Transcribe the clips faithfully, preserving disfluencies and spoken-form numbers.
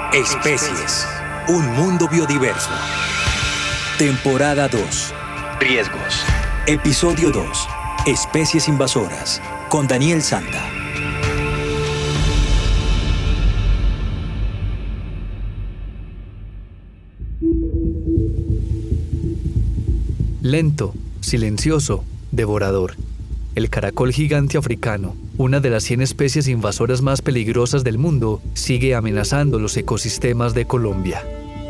Especies, un mundo biodiverso. Temporada dos. Riesgos. Episodio dos. Especies invasoras. Con Daniel Santa. Lento, silencioso, devorador. El caracol gigante africano, una de las cien especies invasoras más peligrosas del mundo, sigue amenazando los ecosistemas de Colombia.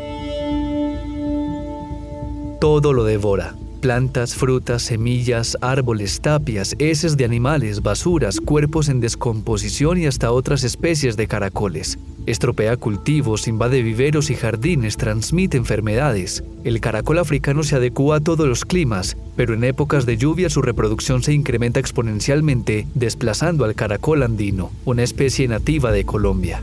Todo lo devora. Plantas, frutas, semillas, árboles, tapias, heces de animales, basuras, cuerpos en descomposición y hasta otras especies de caracoles. Estropea cultivos, invade viveros y jardines, transmite enfermedades. El caracol africano se adecúa a todos los climas, pero en épocas de lluvia su reproducción se incrementa exponencialmente, desplazando al caracol andino, una especie nativa de Colombia.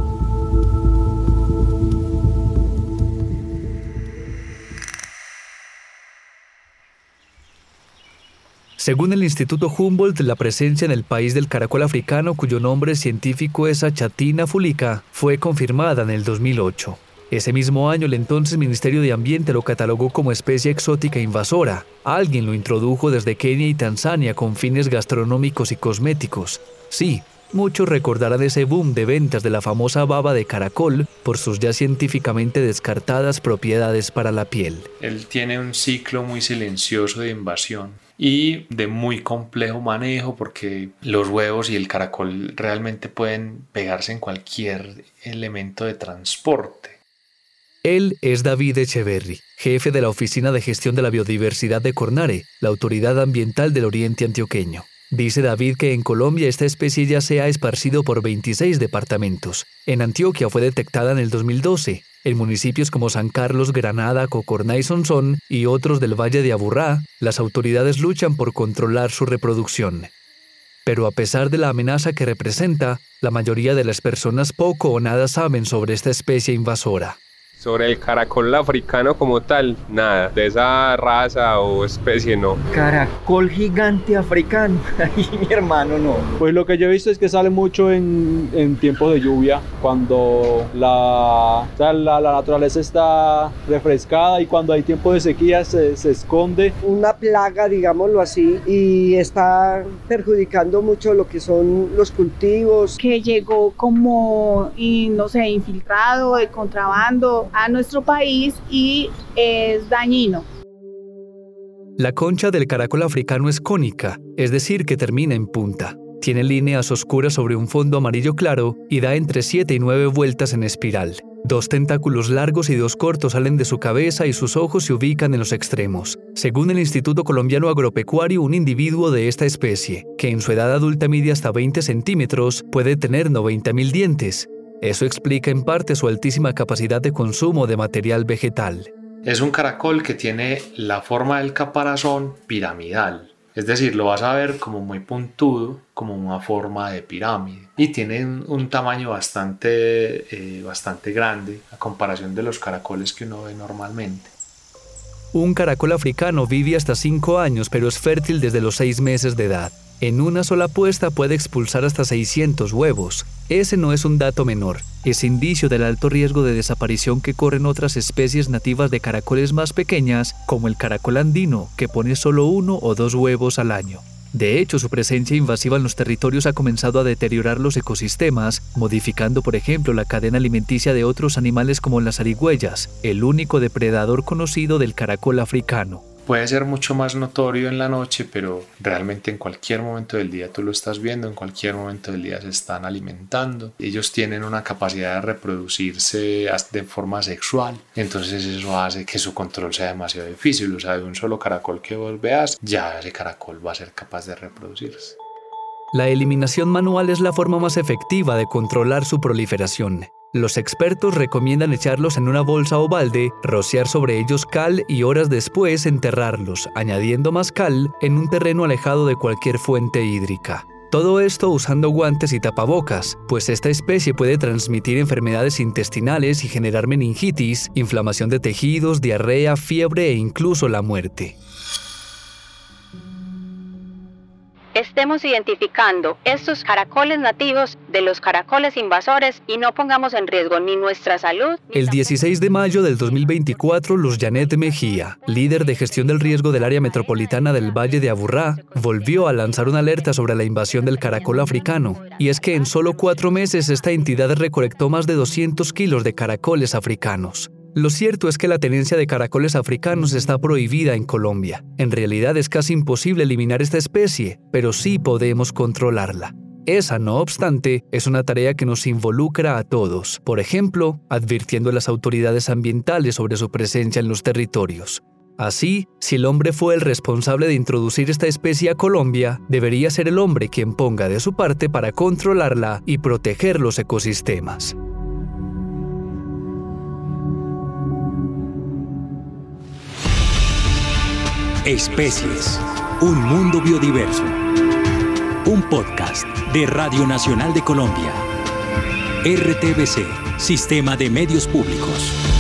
Según el Instituto Humboldt, la presencia en el país del caracol africano, cuyo nombre científico es Achatina fulica, fue confirmada en el dos mil ocho. Ese mismo año, el entonces Ministerio de Ambiente lo catalogó como especie exótica invasora. Alguien lo introdujo desde Kenia y Tanzania con fines gastronómicos y cosméticos. Sí, muchos recordarán ese boom de ventas de la famosa baba de caracol por sus ya científicamente descartadas propiedades para la piel. Él tiene un ciclo muy silencioso de invasión y de muy complejo manejo, porque los huevos y el caracol realmente pueden pegarse en cualquier elemento de transporte. Él es David Echeverry, jefe de la Oficina de Gestión de la Biodiversidad de Cornare, la Autoridad Ambiental del Oriente Antioqueño. Dice David que en Colombia esta especie ya se ha esparcido por veintiséis departamentos. En Antioquia fue detectada en el dos mil doce. En municipios como San Carlos, Granada, Cocorná y Sonsón y otros del Valle de Aburrá, las autoridades luchan por controlar su reproducción. Pero a pesar de la amenaza que representa, la mayoría de las personas poco o nada saben sobre esta especie invasora. Sobre el caracol africano como tal, nada, de esa raza o especie no. Caracol gigante africano, ay mi hermano no. Pues lo que yo he visto es que sale mucho en, en tiempos de lluvia, cuando la, o sea, la, la naturaleza está refrescada y cuando hay tiempo de sequía se, se esconde. Una plaga, digámoslo así, y está perjudicando mucho lo que son los cultivos. Que llegó como, y, no sé, infiltrado de contrabando a nuestro país y es dañino. La concha del caracol africano es cónica, es decir, que termina en punta. Tiene líneas oscuras sobre un fondo amarillo claro y da entre siete y nueve vueltas en espiral. Dos tentáculos largos y dos cortos salen de su cabeza y sus ojos se ubican en los extremos. Según el Instituto Colombiano Agropecuario, un individuo de esta especie, que en su edad adulta mide hasta veinte centímetros, puede tener noventa mil dientes. Eso explica en parte su altísima capacidad de consumo de material vegetal. Es un caracol que tiene la forma del caparazón piramidal, es decir, lo vas a ver como muy puntudo, como una forma de pirámide, y tiene un, un tamaño bastante, eh, bastante grande a comparación de los caracoles que uno ve normalmente. Un caracol africano vive hasta cinco años, pero es fértil desde los seis meses de edad. En una sola puesta puede expulsar hasta seiscientos huevos. Ese no es un dato menor. Es indicio del alto riesgo de desaparición que corren otras especies nativas de caracoles más pequeñas, como el caracol andino, que pone solo uno o dos huevos al año. De hecho, su presencia invasiva en los territorios ha comenzado a deteriorar los ecosistemas, modificando, por ejemplo, la cadena alimenticia de otros animales como las zarigüeyas, el único depredador conocido del caracol africano. Puede ser mucho más notorio en la noche, pero realmente en cualquier momento del día tú lo estás viendo, en cualquier momento del día se están alimentando. Ellos tienen una capacidad de reproducirse de forma sexual, entonces eso hace que su control sea demasiado difícil. O sea, de un solo caracol que vos veas, ya ese caracol va a ser capaz de reproducirse. La eliminación manual es la forma más efectiva de controlar su proliferación. Los expertos recomiendan echarlos en una bolsa o balde, rociar sobre ellos cal y horas después enterrarlos, añadiendo más cal en un terreno alejado de cualquier fuente hídrica. Todo esto usando guantes y tapabocas, pues esta especie puede transmitir enfermedades intestinales y generar meningitis, inflamación de tejidos, diarrea, fiebre e incluso la muerte. estemos identificando estos caracoles nativos de los caracoles invasores y no pongamos en riesgo ni nuestra salud. Ni El dieciséis de mayo del dos mil veinticuatro, Luz Janet Mejía, líder de gestión del riesgo del área metropolitana del Valle de Aburrá, volvió a lanzar una alerta sobre la invasión del caracol africano. Y es que en solo cuatro meses esta entidad recolectó más de doscientos kilos de caracoles africanos. Lo cierto es que la tenencia de caracoles africanos está prohibida en Colombia. En realidad es casi imposible eliminar esta especie, pero sí podemos controlarla. Esa, no obstante, es una tarea que nos involucra a todos, por ejemplo, advirtiendo a las autoridades ambientales sobre su presencia en los territorios. Así, si el hombre fue el responsable de introducir esta especie a Colombia, debería ser el hombre quien ponga de su parte para controlarla y proteger los ecosistemas. Especies, un mundo biodiverso. Un podcast de Radio Nacional de Colombia. R T V C, Sistema de Medios Públicos.